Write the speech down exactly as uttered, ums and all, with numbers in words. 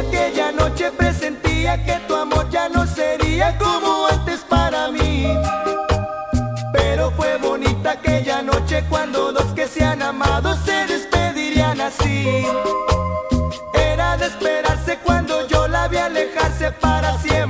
aquella noche presentía que tu amor ya no sería como antes para mí. Pero fue bonita aquella noche cuando dos que se han amado se despedirían así. Era de esperarse cuando yo la vi alejarse para siempre.